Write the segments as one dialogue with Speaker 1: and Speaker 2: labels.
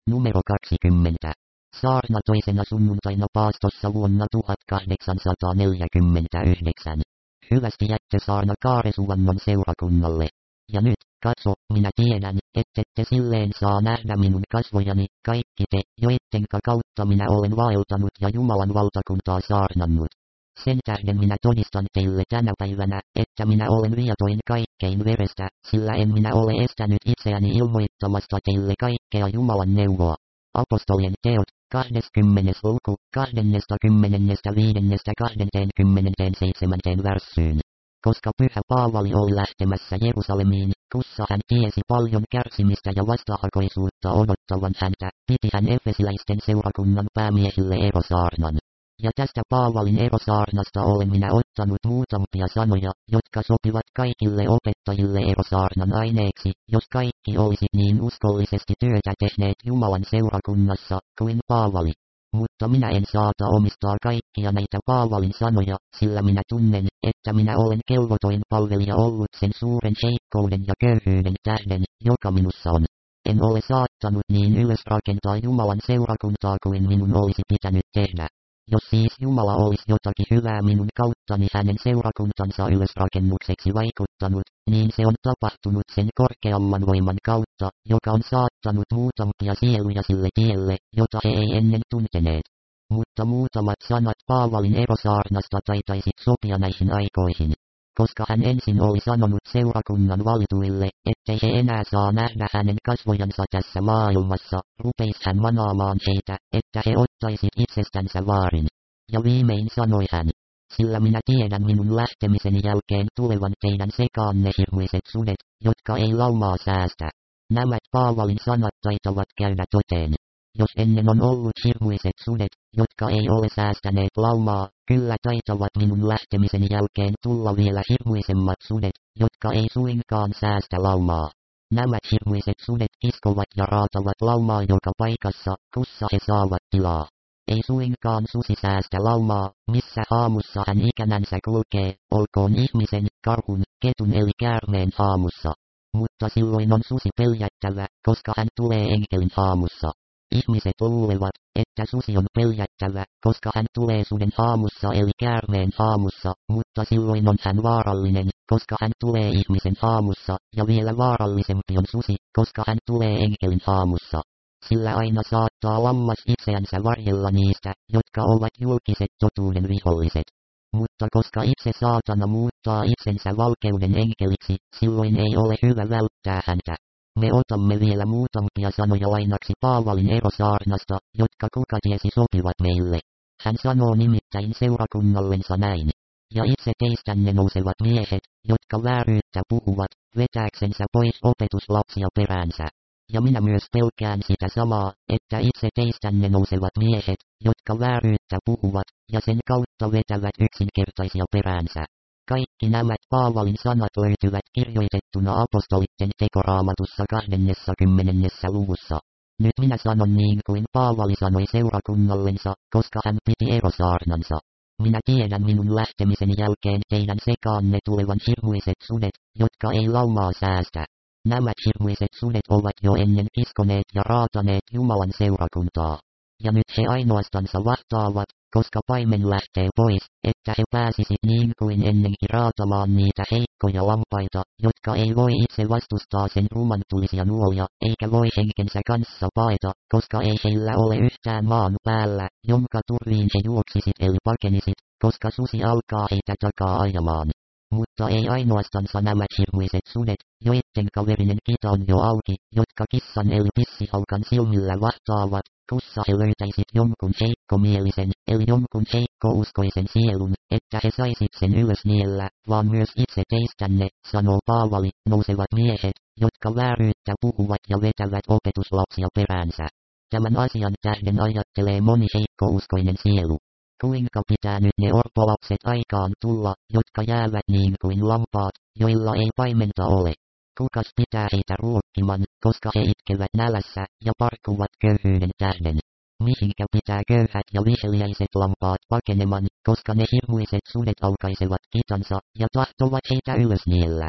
Speaker 1: Numero 20. Saarna toisena sunnuntaina paastossa vuonna 1849. Hyvästi jättösaarna Kaaresuvannon seurakunnalle. Ja nyt, katso, minä tiedän, ettette silleen saa nähdä minun kasvojani, kaikki te, joittenka kautta minä olen vaeltanut ja Jumalan valtakuntaa saarnannut. Sen tähden minä todistan teille tänä päivänä, että minä olen viatoin kaikkein verestä, sillä en minä ole estänyt itseäni ilmoittamasta teille kaikkea Jumalan neuvoa. Apostolien teot, 20. luku, 25-27 värssyyn. Koska pyhä Paavali oli lähtemässä Jerusalemiin, kussa hän tiesi paljon kärsimistä ja vastahakoisuutta odottavan häntä, piti hän efesiläisten seurakunnan päämiehille erosaarnan. Ja tästä Paavalin erosaarnasta olen minä ottanut muutamia sanoja, jotka sopivat kaikille opettajille erosaarnan aineeksi, jos kaikki olisi niin uskollisesti työtä tehneet Jumalan seurakunnassa, kuin Paavali. Mutta minä en saata omistaa kaikkia näitä Paavalin sanoja, sillä minä tunnen, että minä olen kelvotoin palvelija ollut sen suuren heikkouden ja köyhyyden tähden, joka minussa on. En ole saattanut niin ylösrakentaa Jumalan seurakuntaa kuin minun olisi pitänyt tehdä. Jos siis Jumala olisi jotakin hyvää minun kauttani hänen seurakuntansa ylösrakennukseksi vaikuttanut, niin se on tapahtunut sen korkeamman voiman kautta, joka on saattanut muutamia sieluja sille tielle, jota he ei ennen tunteneet. Mutta muutamat sanat Paavalin erosaarnasta taitaisi sopia näihin aikoihin. Koska hän ensin oli sanonut seurakunnan valituille, ettei he enää saa nähdä hänen kasvojansa tässä maailmassa, rupeisi hän manaamaan heitä, että he ottaisit itsestänsä vaarin. Ja viimein sanoi hän, sillä minä tiedän minun lähtemiseni jälkeen tulevan teidän sekaanne hirmuiset sudet, jotka ei laumaa säästä. Nämä Paavalin sanat taitavat käydä toteen. Jos ennen on ollut hirmuiset sudet, jotka ei ole säästäneet laumaa, kyllä taitavat minun lähtemiseni jälkeen tulla vielä hirmuisemmat sudet, jotka ei suinkaan säästä laumaa. Nämä hirmuiset sudet iskovat ja raatavat laumaa joka paikassa, kussa he saavat tilaa. Ei suinkaan susi säästä laumaa, missä haamussa hän ikänänsä kulkee, olkoon ihmisen, karhun, ketun eli käärmeen haamussa. Mutta silloin on susi peljättävä, koska hän tulee enkelin haamussa. Ihmiset luulevat, että susi on peljättävä, koska hän tulee suden haamussa eli käärmeen haamussa, mutta silloin on hän vaarallinen, koska hän tulee ihmisen haamussa, ja vielä vaarallisempi on susi, koska hän tulee enkelin haamussa. Sillä aina saattaa lammas itseänsä varjella niistä, jotka ovat julkiset totuuden viholliset. Mutta koska itse saatana muuttaa itsensä valkeuden enkeliksi, silloin ei ole hyvä välttää häntä. Me otamme vielä muutamia sanoja lainaksi Paavalin erosaarnasta, jotka kuka tiesi sopivat meille. Hän sanoo nimittäin seurakunnallensa näin. Ja itse teistänne nousevat miehet, jotka vääryyttä puhuvat, vetääksensä pois opetuslapsia peräänsä. Ja minä myös pelkään sitä samaa, että itse teistänne nousevat miehet, jotka vääryyttä puhuvat, ja sen kautta vetävät yksinkertaisia peräänsä. Kaikki nämä Paavalin sanat löytyvät kirjoitettuna apostolitten tekoraamatussa 20. luvussa. Nyt minä sanon niin kuin Paavali sanoi seurakunnallensa, koska hän piti erosaarnansa. Minä tiedän minun lähtemiseni jälkeen teidän sekaanne tulevan hirmuiset sudet, jotka ei laumaa säästä. Nämä hirmuiset sudet ovat jo ennen kiskoneet ja raataneet Jumalan seurakuntaa. Ja nyt he ainoastansa vahtaavat, koska paimen lähtee pois, että he pääsisivät niin kuin ennenkin raatamaan niitä heikkoja lampaita, jotka ei voi itse vastustaa sen rumantulisia nuolia, eikä voi henkensä kanssa paeta, koska ei heillä ole yhtään maan päällä, jonka turviin he juoksisit eli pakenisit, koska susi alkaa heitä takaa ajamaan. Mutta ei ainoastansa nämä hirmuiset sudet, joittenka verinen kita on jo auki, jotka kissan eli pissihaukan silmillä vahtaavat, kussa he löytäisit jonkun heikkomielisen, eli jonkun heikkouskoisen sielun, että he saisit sen ylös niellä, vaan myös itse teistänne, sanoo Paavali, nousevat miehet, jotka vääryyttä puhuvat ja vetävät opetuslapsia peräänsä. Tämän asian tähden ajattelee moni heikkouskoinen sielu. Kuinka pitää nyt ne orpolapset aikaan tulla, jotka jäävät niin kuin lampaat, joilla ei paimenta ole? Kukas pitää heitä ruokkiman, koska he itkevät nälässä, ja parkuvat köyhyyden tähden? Mihinkä pitää köyhät ja viheliäiset lampaat pakeneman, koska ne hirmuiset sudet aukaisevat kitansa, ja tahtovat heitä ylös niellä?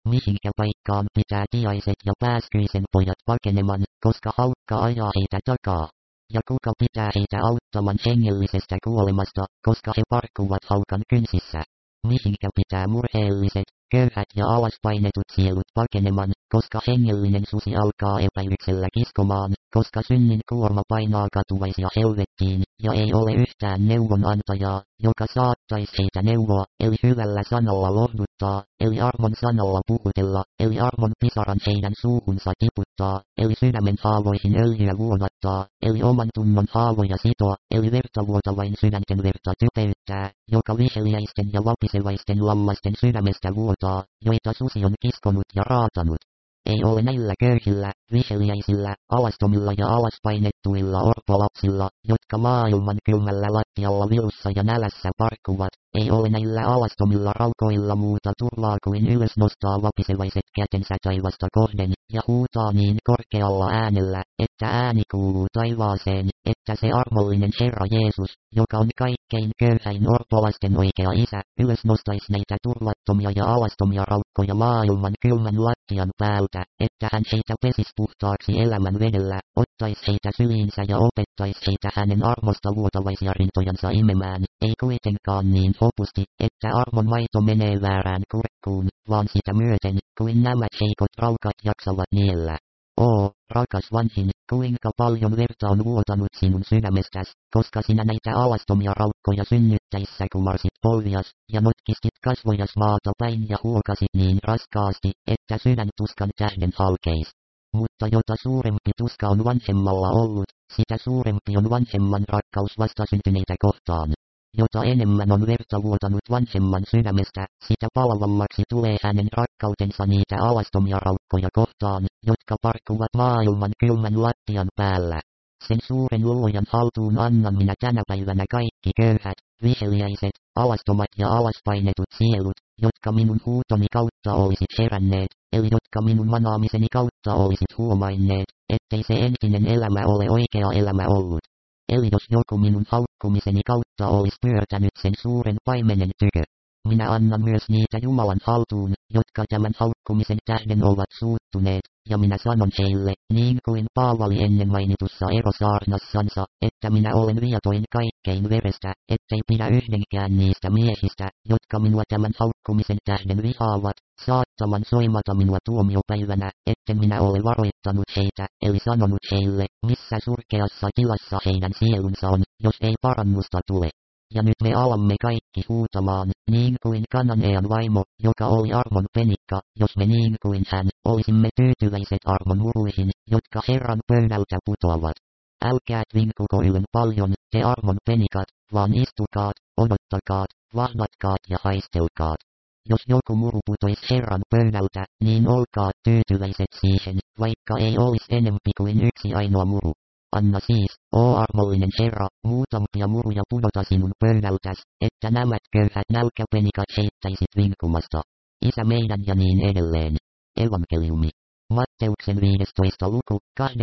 Speaker 1: Mihinkä paikkaan pitää tiaiset ja pääskyisen pojat pakeneman, koska haukka ajaa heitä takaa. Ja kuka pitää heitä auttaman hengellisestä kuolemasta, koska he parkkuvat haukan kynsissä. Mihinkä pitää murheelliset, köyhät ja alaspainetut sielut pakeneman, koska hengellinen susi alkaa epäilyksellä kiskomaan, koska synnin kuorma painaa katuvaisia helvettiin, ja ei ole yhtään neuvonantajaa, joka saattaisi heitä neuvoa, eli hyvällä sanalla lohduttaa, eli armon sanalla puhutella, eli armon pisaran heidän suuhunsa tiputtaa, eli sydämen haavoihin öljyä vuodattaa, eli oman tunnon haavoja sitoa, eli verta vuotavain sydänten verta typeyttää, joka viheliäisten ja vapisevaisten lammasten sydämestä vuotaa, joita susi on kiskonut ja raatanut. Ei ole näillä köyhillä, viheliäisillä, alastomilla ja alaspainettuilla orpolapsilla, jotka maailman kylmällä lattialla vilussa ja nälässä parkkuvat, ei ole näillä alastomilla raukoilla muuta turvaa kuin ylös nostaa vapisevaiset kätensä taivasta kohden, ja huutaa niin korkealla äänellä, että ääni kuuluu taivaaseen, että se armollinen Herra Jeesus, joka on kaikkein köyhäin orpolasten oikea isä, ylös nostaisi näitä turvattomia ja alastomia raukkoja maailman kylmän lattian päältä, että hän heitä pesisi puhtaaksi elämän vedellä, ottaisi heitä syliinsä ja opettaisi heitä hänen armosta vuotavaisia rintojansa imemään, ei kuitenkaan niin hopusti, että armon maito menee väärään kurkkuun, vaan sitä myöten, kuin nämä heikot raukat jaksavat niellä. Oo, rakas vanhin, kuinka paljon verta on vuotanut sinun sydämestäs, koska sinä näitä alastomia raukkoja synnyttäissä kumarsit polvias, ja notkistit kasvojas maata päin ja huokasit niin raskaasti, että sydän tuskan tähden halkeis. Mutta jota suurempi tuska on vanhemmalla ollut, sitä suurempi on vanhemman rakkaus vastasyntyneitä kohtaan. Jota enemmän on verta vuotanut vanhemman sydämestä, sitä palavammaksi tulee hänen rakkautensa niitä alastomia raukkoja kohtaan, jotka parkkuvat maailman kylmän lattian päällä. Sen suuren luojan haltuun annan minä tänä päivänä kaikki köyhät, viheliäiset, alastomat ja alaspainetut sielut, jotka minun huutoni kautta olisit heränneet, eli jotka minun manaamiseni kautta olisit huomanneet, ettei se entinen elämä ole oikea elämä ollut. Eli jos joku minun haukkumiseni kautta olisi pyörtänyt sen suuren paimenen tykö, minä annan myös niitä Jumalan haltuun, jotka tämän haukkumisen tähden ovat suuttuneet, ja minä sanon heille, niin kuin Paavali ennen mainitussa erosaarnassansa, että minä olen viatoin kaikkein verestä, ettei pidä yhdenkään niistä miehistä, jotka minua tämän haukkumisen tähden vihaavat, saattaman soimata minua tuomiopäivänä, etten minä ole varoittanut heitä, eli sanonut heille, missä surkeassa tilassa heidän sielunsa on, jos ei parannusta tule. Ja nyt me alamme kaikki huutamaan, niin kuin Kananean vaimo, joka oli armon penikka, jos me niin kuin hän, olisimme tyytyväiset armon muruihin, jotka Herran pöydältä putoavat. Älkää vinkuko ylen paljon, te armon penikat, vaan istukaat, odottakaat, vahdatkaat ja haistelkaat. Jos joku muru putoisi Herran pöydältä, niin olkaa tyytyväiset siihen, vaikka ei olisi enempi kuin yksi ainoa muru. Anna siis, oo armollinen Herra, muutamia muruja pudota sinun pöydältäs, että nämä köyhät nälkäpenikat heittäisit vinkumasta. Isä meidän ja niin edelleen. Evankeliumi. Matteuksen 15. luku,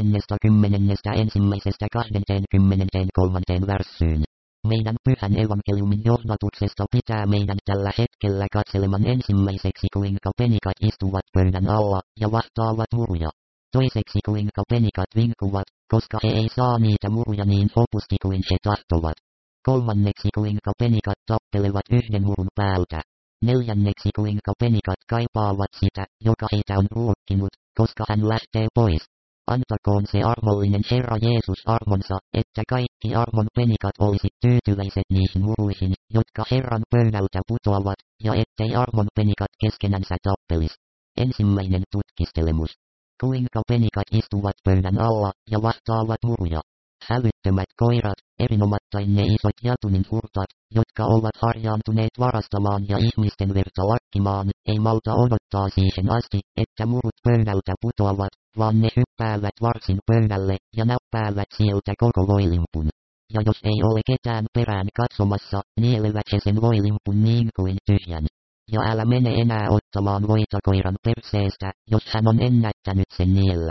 Speaker 1: 21.–23. värssyyn. Meidän pyhän evankeliumin johdatuksesta pitää meidän tällä hetkellä katseleman ensimmäiseksi kuinka penikat istuvat pöydän alla ja vahtaavat muruja. Toiseksi kuinka penikat vinkuvat, koska he ei saa niitä muruja niin hopusti kuin he tahtovat. Kolmanneksi kuinka penikat tappelevat yhden murun päältä. Neljänneksi kuinka penikat kaipaavat sitä, joka heitä on ruokkinut, koska hän lähtee pois. Antakoon se armollinen Herra Jeesus armonsa, että kaikki armon penikat olisit tyytyväiset niihin muruihin, jotka Herran pöydältä putoavat, ja ettei armon penikat keskenänsä tappelis. Ensimmäinen tutkistelemus. Kuinka penikat istuvat pöydän alla ja vahtaavat muruja. Hävyttömät koirat, erinomattain ne isot jatunin hurtat, jotka ovat harjaantuneet varastamaan ja ihmisten verta lakkimaan, ei malta odottaa siihen asti, että murut pöydältä putoavat, vaan ne hyppäävät varsin pöydälle ja näppäävät sieltä koko voilimpun. Ja jos ei ole ketään perään katsomassa, nielevät he sen voilimpun niin kuin tyhjän. Ja älä mene enää ottamaan voita koiran perseestä, jos hän on ennättänyt sen niellä.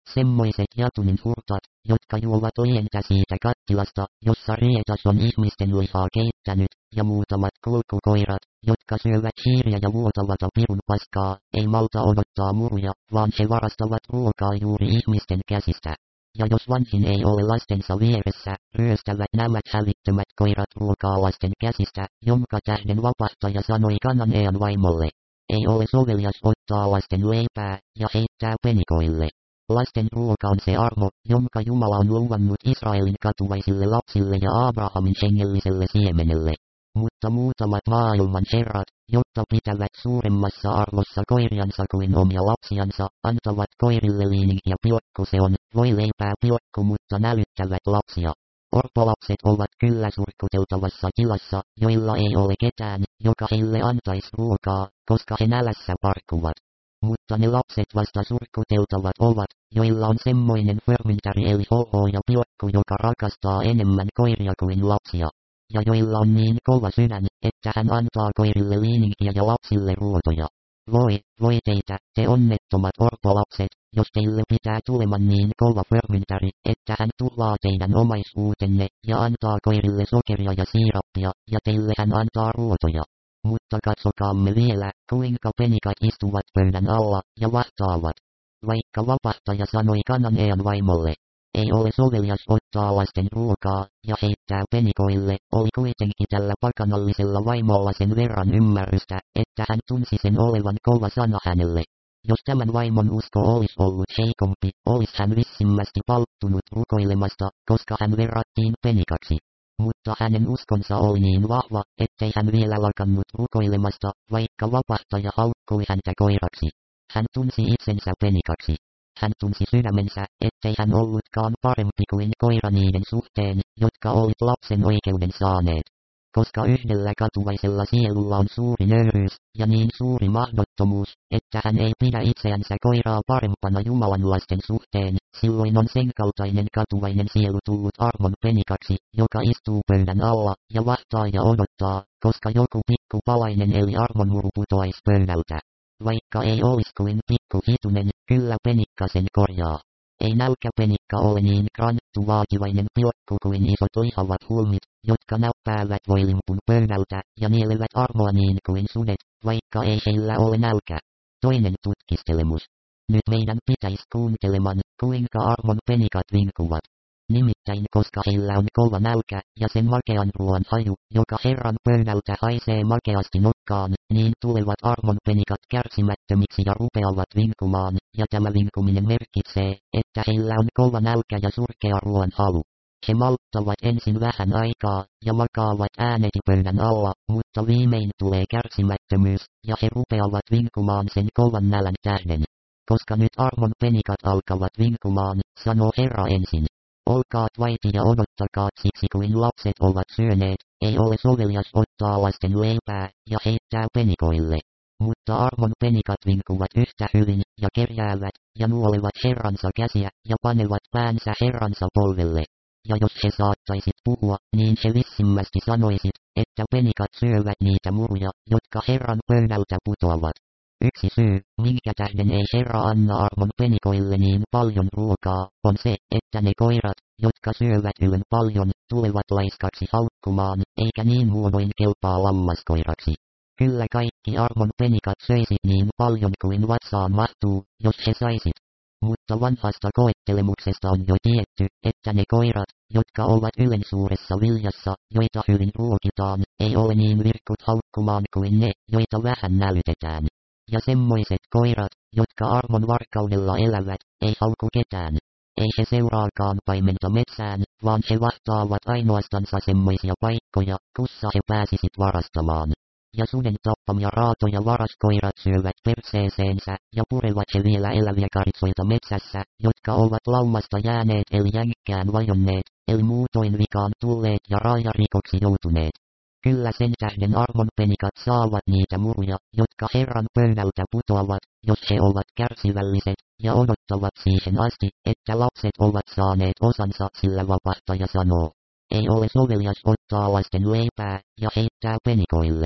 Speaker 1: Semmoiset Jatunin hurtat, jotka juovat lientä siitä kattilasta, jossa Rietas on ihmisten lihaa keittänyt, ja muutamat kulkukoirat, jotka syövät hiiriä ja vuotavat pirun paskaa, ei malta odottaa muruja, vaan he varastavat ruokaa juuri ihmisten käsistä. Ja jos vanhin ei ole lastensa vieressä, ryöstävät nämä hävittömät koirat ruokaa lasten käsistä, jonka tähden vapahtaja sanoi Kananean vaimolle. Ei ole sovelias ottaa lasten leipää, ja heittää penikoille. Lasten ruoka on se armo, jonka Jumala on luvannut Israelin katuvaisille lapsille ja Abrahamin hengelliselle siemenelle. Mutta muutamat maailman herrat, jotta pitävät suuremmassa arvossa koiriansa kuin omia lapsiansa, antavat koirille liininkiä pilkku se on, voi leipää pilkku mutta nälyttävät lapsia. Orpolapset ovat kyllä surkuteltavassa tilassa, joilla ei ole ketään, joka heille antaisi ruokaa, koska he nälässä parkuvat. Mutta ne lapset vasta surkuteltavat ovat, joilla on semmoinen förmyntari eli hoho ja pilkku, joka rakastaa enemmän koiria kuin lapsia. Ja joilla on niin kova sydän, että hän antaa koirille liininkiä ja lapsille ruotoja. Voi teitä, te onnettomat orpolapset, jos teille pitää tuleman niin kova förmyntari, että hän tuhlaa teidän omaisuutenne, ja antaa koirille sokeria ja siirappia, ja teille hän antaa ruotoja. Mutta katsokaamme vielä, kuinka penikat istuvat pöydän alla, ja vahtaavat. Vaikka vapahtaja sanoi Kananean vaimolle, ei ole sovelias ottaa lasten ruokaa, ja heittää penikoille, oli kuitenkin tällä pakanallisella vaimolla sen verran ymmärrystä, että hän tunsi sen olevan kova sana hänelle. Jos tämän vaimon usko olisi ollut heikompi, olisi hän vissimmästi palttunut rukoilemasta, koska hän verrattiin penikaksi. Mutta hänen uskonsa oli niin vahva, ettei hän vielä lakannut rukoilemasta, vaikka vapahtaja haukkui häntä koiraksi. Hän tunsi itsensä penikaksi. Hän tunsi sydämensä, ettei hän ollutkaan parempi kuin koira niiden suhteen, jotka olit lapsen oikeuden saaneet. Koska yhdellä katuvaisella sielulla on suuri nöyryys, ja niin suuri mahdottomuus, että hän ei pidä itseänsä koiraa parempana Jumalan lasten suhteen, silloin on sen kaltainen katuvainen sielu tullut armon penikaksi, joka istuu pöydän alla, ja vahtaa ja odottaa, koska joku pikku palainen eli armonmuru putoaisi pöydältä. Vaikka ei olis kuin pikku hitunen, kyllä penikka sen korjaa. Ei nälkäpenikka ole niin kranttu vaativainen pilkku kuin isot lihavat hulmit, jotka näppäävät voilimpun pöydältä, ja nielevät armoa niin kuin sudet, vaikka ei heillä ole nälkä. Toinen tutkistelemus. Nyt meidän pitäisi kuunteleman, kuinka armon penikat vinkuvat. Nimittäin koska heillä on kova nälkä, ja sen makean ruoan haju, joka Herran pöydältä haisee makeasti nokkaan, niin tulevat armon penikat kärsimättömiksi ja rupeavat vinkumaan, ja tämä vinkuminen merkitsee, että heillä on kova nälkä ja surkea ruoan halu. He malttavat ensin vähän aikaa, ja makaavat ääneti pöydän alla, mutta viimein tulee kärsimättömyys, ja he rupeavat vinkumaan sen kovan nälän tähden. Koska nyt armon penikat alkavat vinkumaan, sanoo Herra ensin. Olkaat vaiti ja odottakaa siksi kuin lapset ovat syöneet, ei ole sovelias ottaa lasten leipää, ja heittää penikoille. Mutta armon penikat vinkuvat yhtä hyvin, ja kerjäävät, ja nuolevat Herransa käsiä, ja panevat päänsä Herransa polvelle. Ja jos he saattaisit puhua, niin he vissimmästi sanoisit, että penikat syövät niitä muruja, jotka Herran pöydältä putoavat. Yksi syy, minkä tähden ei Herra anna armon penikoille niin paljon ruokaa, on se, että ne koirat, jotka syövät ylen paljon, tulevat laiskaksi haukkumaan, eikä niin muodoin kelpaa lammaskoiraksi. Kyllä kaikki armon penikat söisit niin paljon kuin vatsaan mahtuu, jos he saisit. Mutta vanhasta koettelemuksesta on jo tiedetty, että ne koirat, jotka ovat ylensuuressa viljassa, joita hyvin ruokitaan, ei ole niin virkut haukkumaan kuin ne, joita vähän nälytetään. Ja semmoiset koirat, jotka armon varkaudella elävät, ei hauku ketään. Ei he seuraakaan paimenta metsään, vaan he vahtaavat ainoastansa semmoisia paikkoja, kussa he pääsisit varastamaan. Ja suden tappamia raatoja varaskoirat syövät perseeseensä, ja purevat he vielä eläviä karitsoita metsässä, jotka ovat laumasta jääneet eli jänkkään vajonneet, eli muutoin vikaan tulleet ja raajarikoksi joutuneet. Kyllä sen tähden armon penikat saavat niitä muruja, jotka Herran pöydältä putoavat, jos he ovat kärsivälliset, ja odottavat siihen asti, että lapset ovat saaneet osansa, sillä vapahtaja sanoo. Ei ole sovelias ottaa lasten leipää, ja heittää penikoille.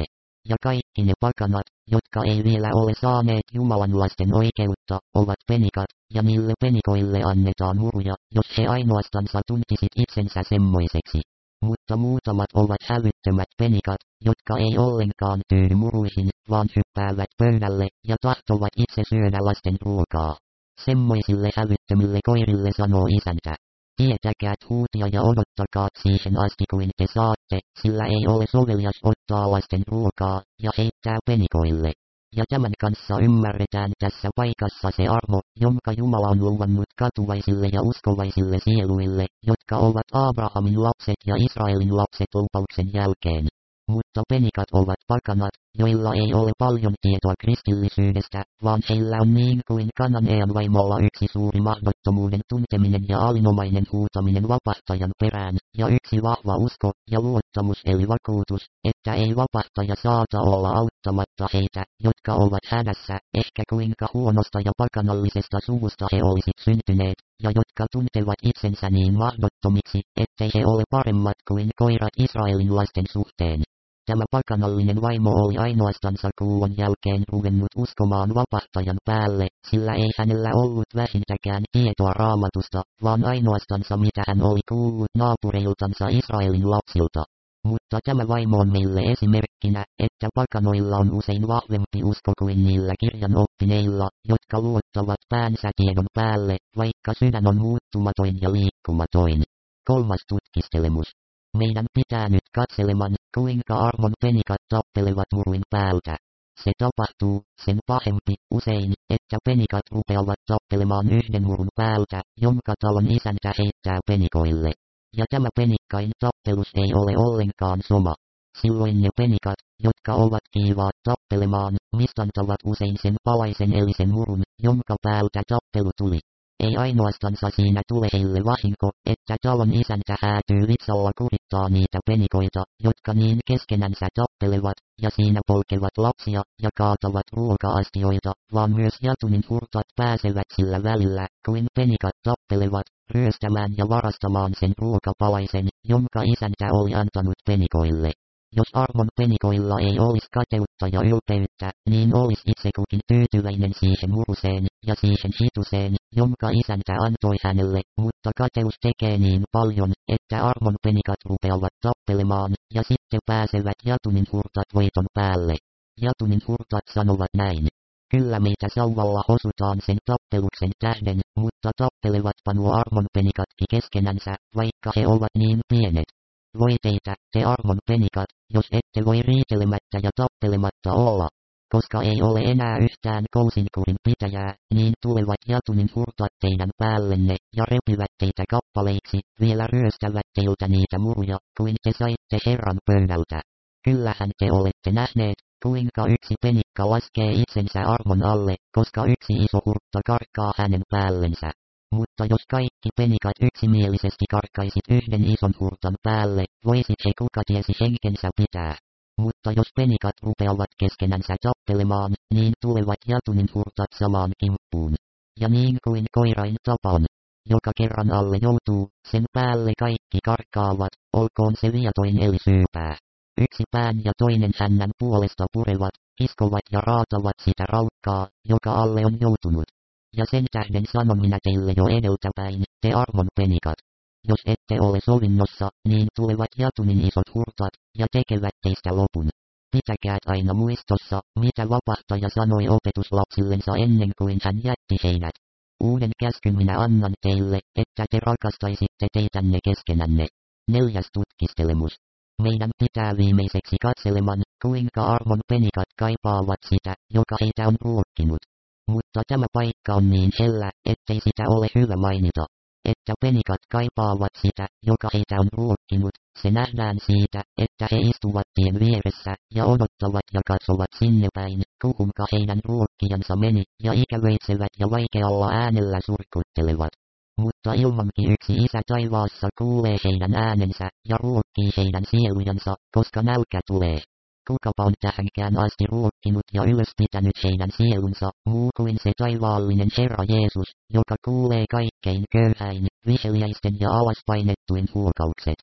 Speaker 1: Ja kaikki ne pakanat, jotka ei vielä ole saaneet Jumalan lasten oikeutta, ovat penikat, ja niille penikoille annetaan muruja, jos he ainoastansa tuntisit itsensä semmoiseksi. Mutta muutamat ovat hävyttömät penikat, jotka ei ollenkaan tyydy muruihin, vaan hyppäävät pöydälle, ja tahtovat itse syödä lasten ruokaa. Semmoisille hävyttömille koirille sanoo isäntä. Tietäkää huutia ja odottakaa siihen asti kuin te saatte, sillä ei ole sovelias ottaa lasten ruokaa, ja heittää penikoille. Ja tämän kanssa ymmärretään tässä paikassa se armo, jonka Jumala on luvannut katuvaisille ja uskovaisille sieluille, jotka ovat Abrahamin lapset ja Israelin lapset lupauksen jälkeen. Mutta penikat ovat pakanat, joilla ei ole paljon tietoa kristillisyydestä, vaan heillä on niin kuin Kananean vaimolla yksi suuri mahdottomuuden tunteminen ja alinomainen huutaminen vapahtajan perään, ja yksi vahva usko ja luottamus eli vakuutus, että ei vapahtaja saata olla auttamatta heitä, jotka ovat hädässä, ehkä kuinka huonosta ja pakanallisesta suvusta he olisivat syntyneet, ja jotka tuntevat itsensä niin mahdottomiksi, ettei he ole paremmat kuin koirat Israelin lasten suhteen. Tämä pakanallinen vaimo oli ainoastansa kuulon jälkeen ruvennut uskomaan vapahtajan päälle, sillä ei hänellä ollut vähintäkään tietoa Raamatusta, vaan ainoastansa mitä hän oli kuullut naapureiltansa Israelin lapsilta. Mutta tämä vaimo on meille esimerkkinä, että pakanoilla on usein vahvempi usko kuin niillä kirjan oppineilla, jotka luottavat päänsä tiedon päälle, vaikka sydän on muuttumaton ja liikkumatoin. 3. tutkistelemus. Meidän pitää nyt katselemaan, kuinka armon penikat tappelevat muruin päältä. Se tapahtuu, sen pahempi, usein, että penikat rupeavat tappelemaan yhden murun päältä, jonka talon isäntä heittää penikoille. Ja tämä penikkain tappelus ei ole ollenkaan soma. Silloin ne penikat, jotka ovat kiivaat tappelemaan, mistantavat usein sen palaisen eli sen murun, jonka päältä tappelu tuli. Ei ainoastansa siinä tule heille vahinko, että talon isäntä häätyy vitsalla kurittaa niitä penikoita, jotka niin keskenänsä tappelevat, ja siinä polkevat lapsia, ja kaatavat ruoka-astioita, vaan myös jatunin hurtat pääsevät sillä välillä, kuin penikat tappelevat, ryöstämään ja varastamaan sen ruokapalaisen, jonka isäntä oli antanut penikoille. Jos armon penikoilla ei olisi kateutta ja ylpeyttä, niin olisi itse kukin tyytyväinen siihen muruseen, ja siihen hituseen, jonka isäntä antoi hänelle, mutta kateus tekee niin paljon, että armon penikat rupeavat tappelemaan, ja sitten pääsevät jatunin hurtat voiton päälle. Jatunin hurtat sanovat näin. Kyllä meitä sauvalla osutaan sen tappeluksen tähden, mutta tappelevatpa nuo armon penikatkin keskenänsä, vaikka he ovat niin pienet. Voi teitä, te armon penikat, jos ette voi riitelemättä ja tappelematta olla. Koska ei ole enää yhtään kousinkurin pitäjää, niin tulevat jatunin hurtat teidän päällenne, ja repivät teitä kappaleiksi, vielä ryöstävät teiltä niitä muruja, kuin te saitte Herran pöydältä. Kyllähän te olette nähneet, kuinka yksi penikka laskee itsensä armon alle, koska yksi iso hurtta karkaa hänen päällensä. Mutta jos kaikki penikat yksimielisesti karkaisit yhden ison hurtan päälle, voisit he kuka tiesi henkensä pitää. Mutta jos penikat rupeavat keskenänsä tappelemaan, niin tulevat jatunin hurtat samaan kimppuun. Ja niin kuin koirain tapa on, joka kerran alle joutuu, sen päälle kaikki karkaavat, olkoon se viatoin eli syypää. Yksi pään ja toinen hännän puolesta purevat, kiskovat ja raatavat sitä raukkaa, joka alle on joutunut. Ja sen tähden sanon minä teille jo edeltäpäin, te armon penikat. Jos ette ole sovinnossa, niin tulevat jatunin isot hurtat, ja tekevät teistä lopun. Pitäkää aina muistossa, mitä vapahtaja sanoi opetuslapsillensa ennen kuin hän jätti heidät. Uuden käskyn minä annan teille, että te rakastaisitte teitänne keskenänne. 4. tutkistelemus. Meidän pitää viimeiseksi katselemaan, kuinka armon penikat kaipaavat sitä, joka heitä on ruokkinut. Mutta tämä paikka on niin hellä, ettei sitä ole hyvä mainita. Että penikat kaipaavat sitä, joka heitä on ruokkinut, se nähdään siitä, että he istuvat tien vieressä, ja odottavat ja katsovat sinne päin, kuhunka heidän ruokkijansa meni, ja ikävöitsevät ja vaikealla äänellä surkuttelevat. Mutta ilmankin yksi isä taivaassa kuulee heidän äänensä, ja ruokkii heidän sielujansa, koska nälkä tulee. Kukapa on tähänkään asti ruokkinut ja ylöspitänyt heidän sielunsa, muu kuin se taivaallinen Herra Jeesus, joka kuulee kaikkein köyhäin, viheliäisten ja alaspainettuin huokaukset.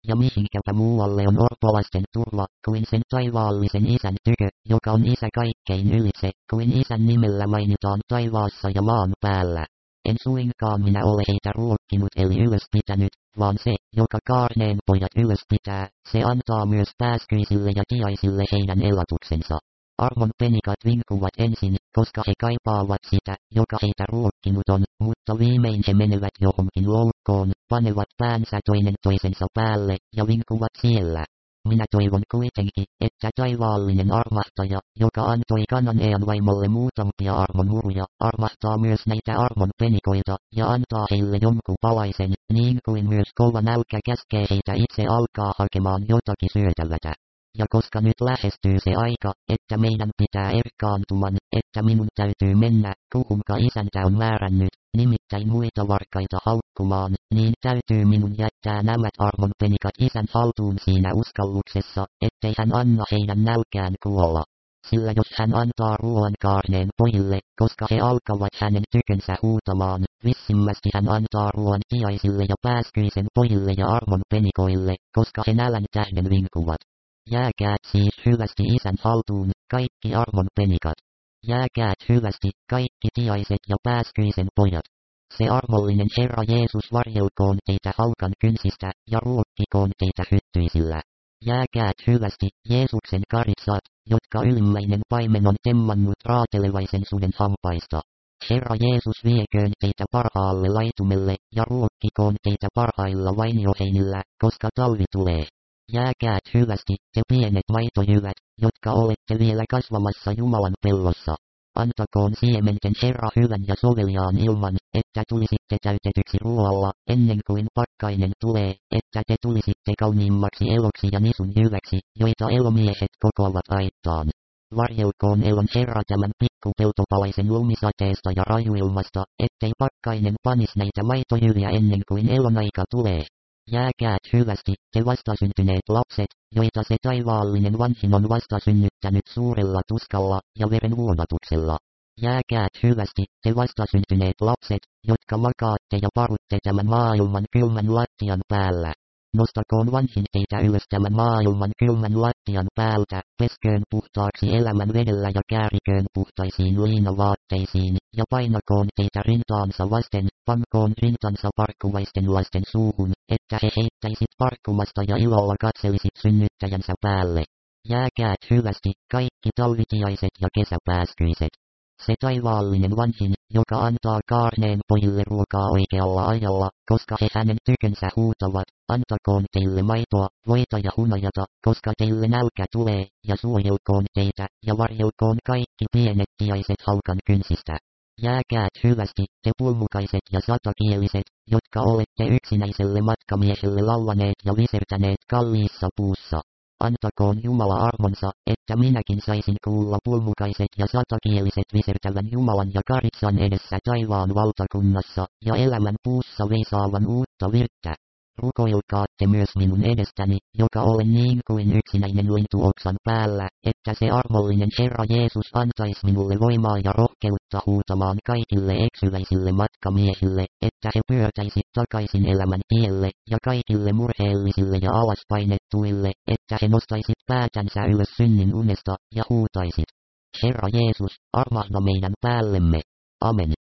Speaker 1: Ja mihinkäpä muualle on orpolasten turva, kuin sen taivaallisen Isän tykö, joka on Isä kaikkein ylitse, kuin Isän nimellä mainitaan taivaassa ja maan päällä. En suinkaan minä ole heitä ruokkinut eli ylöspitänyt, vaan se, joka kaarneen pojat ylöspitää, se antaa myös pääskyisille ja tiaisille heidän elatuksensa. Armon penikat vinkuvat ensin, koska he kaipaavat sitä, joka heitä ruokkinut on, mutta viimein he menevät johonkin loukkoon, panevat päänsä toinen toisensa päälle, ja vinkuvat siellä. Minä toivon kuitenkin, että taivaallinen armahtaja, joka antoi Kananean vaimolle muutamia armonmuruja, armahtaa myös näitä armon penikoita, ja antaa heille jonkun palaisen, niin kuin myös kova nälkä käskee heitä itse alkaa hakemaan jotakin syötävätä. Ja koska nyt lähestyy se aika, että meidän pitää erkaantuman, että minun täytyy mennä, kuhunka isäntä on määrännyt, nimittäin muita varkaita haukkumaan, niin täytyy minun jättää nämä armonpenikat isän haltuun siinä uskalluksessa, ettei hän anna heidän nälkään kuolla. Sillä jos hän antaa ruoan kaarneen pojille, koska he alkavat hänen tykönsä huutamaan, vissimmästi hän antaa ruoan tiaisille ja pääskyisen pojille ja armonpenikoille, koska he nälän tähden vinkuvat. Jääkäät siis hyvästi isän haltuun, kaikki armon penikat. Jääkäät hyvästi, kaikki tiaiset ja pääskyisen pojat. Se armollinen Herra Jeesus varjelkoon teitä haukan kynsistä, ja ruokkikoon teitä hyttyisillä. Jääkäät hyvästi, Jeesuksen karitsat, jotka ylimmäinen paimen on temmannut raatelevaisen suden hampaista. Herra Jeesus vieköön teitä parhaalle laitumelle, ja ruokkikoon teitä parhailla vainioheinillä, koska talvi tulee. Jääkäät hyvästi, te pienet maitojyvät, jotka olette vielä kasvamassa Jumalan pellossa. Antakoon siementen Herra hyvän ja soveliaan ilman, että tulisitte täytetyksi ruoalla, ennen kuin pakkainen tulee, että te tulisitte kauniimmaksi eloksi ja nisun jyväksi, joita elomiehet kokoavat aittaan. Varjelkoon elon Herra tämän pikkupeltopalaisen lumisateesta ja rajuilmasta, ettei pakkainen panis näitä maitojyviä ennen kuin elonaika tulee. Jääkäät hyvästi, te vastasyntyneet lapset, joita se taivaallinen vanhin on vastasynnyttänyt suurella tuskalla ja veren vuodatuksella. Jääkäät hyvästi, te vastasyntyneet lapset, jotka makaatte ja parutte tämän maailman kylmän lattian päällä. Nostakoon vanhin teitä ylös tämän maailman kylmän lattian päältä, pesköön puhtaaksi elämän vedellä ja kääriköön puhtaisiin liinavaatteisiin, ja painakoon teitä rintaansa vasten, pankoon rintansa parkkuvaisten lasten suuhun, että he heittäisit parkkumasta ja ilolla katselisit synnyttäjänsä päälle. Jääkäät hyvästi, kaikki talvitiaiset ja kesäpääskyiset. Se taivaallinen vanhin, joka antaa kaarneen pojille ruokaa oikealla ajalla, koska he hänen tykönsä huutavat, antakoon teille maitoa, voita ja hunajata, koska teille nälkä tulee, ja suojelkoon teitä, ja varjelkoon kaikki pienet tiaiset haukan kynsistä. Jääkäät hyvästi, te pulmukaiset ja satakieliset, jotka olette yksinäiselle matkamiehelle laulaneet ja visertäneet kalliissa puussa. Antakoon Jumala armonsa, että minäkin saisin kuulla pulmukaiset ja satakieliset visertävän Jumalan ja karitsan edessä taivaan valtakunnassa, ja elämän puussa veisaavan uutta virttä. Rukoilkaatte myös minun edestäni, joka olen niin kuin yksinäinen lintu oksan päällä, että se armollinen Herra Jeesus antaisi minulle voimaa ja rohkeutta huutamaan kaikille eksyväisille matkamiehille, että he pyörtäisit takaisin elämän tielle, ja kaikille murheellisille ja alaspainettuille, että he nostaisit päätänsä ylös synnin unesta, ja huutaisit: Herra Jeesus, armahda meidän päällemme. Amen.